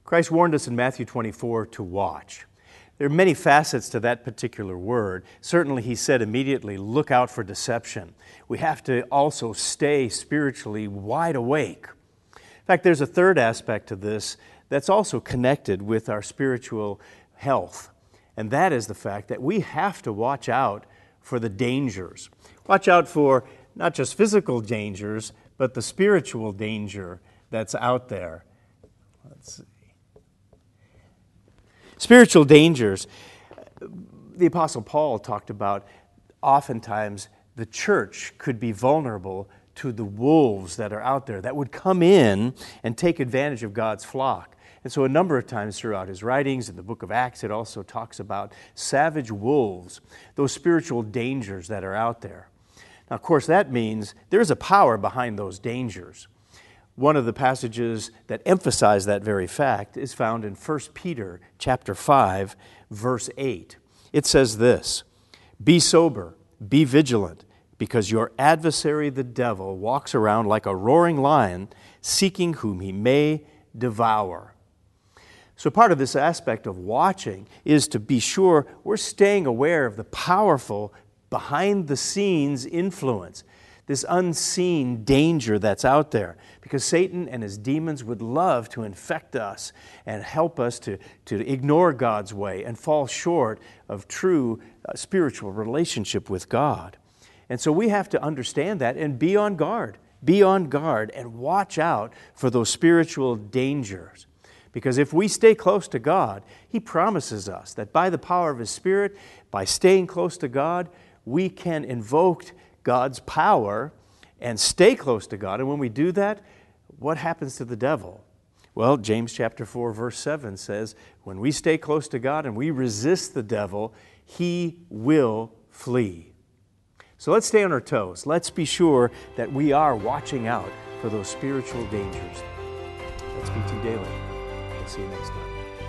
Christ warned us in Matthew 24 to watch. There are many facets to that particular word. Certainly he said immediately, look out for deception. We have to also stay spiritually wide awake. In fact, there's a third aspect to this that's also connected with our spiritual health, and that is the fact that we have to watch out for the dangers. Watch out for not just physical dangers, but the spiritual danger that's out there. Let's see. Spiritual dangers. The Apostle Paul talked about oftentimes the church could be vulnerable to the wolves that are out there that would come in and take advantage of God's flock. And so a number of times throughout his writings, in the book of Acts, it also talks about savage wolves, those spiritual dangers that are out there. Now, of course, that means there's a power behind those dangers. One of the passages that emphasize that very fact is found in 1 Peter chapter 5, verse 8. It says this, "Be sober, be vigilant, because your adversary the devil walks around like a roaring lion, seeking whom he may devour." So part of this aspect of watching is to be sure we're staying aware of the powerful behind-the-scenes influence, this unseen danger that's out there, because Satan and his demons would love to infect us and help us to ignore God's way and fall short of true spiritual relationship with God. And so we have to understand that and be on guard and watch out for those spiritual dangers. Because if we stay close to God, He promises us that by the power of His Spirit, by staying close to God, we can invoke God's power and stay close to God. And when we do that, what happens to the devil? Well, James chapter 4, verse 7 says, when we stay close to God and we resist the devil, he will flee. So let's stay on our toes. Let's be sure that we are watching out for those spiritual dangers. Let's speak to you daily. We'll see you next time.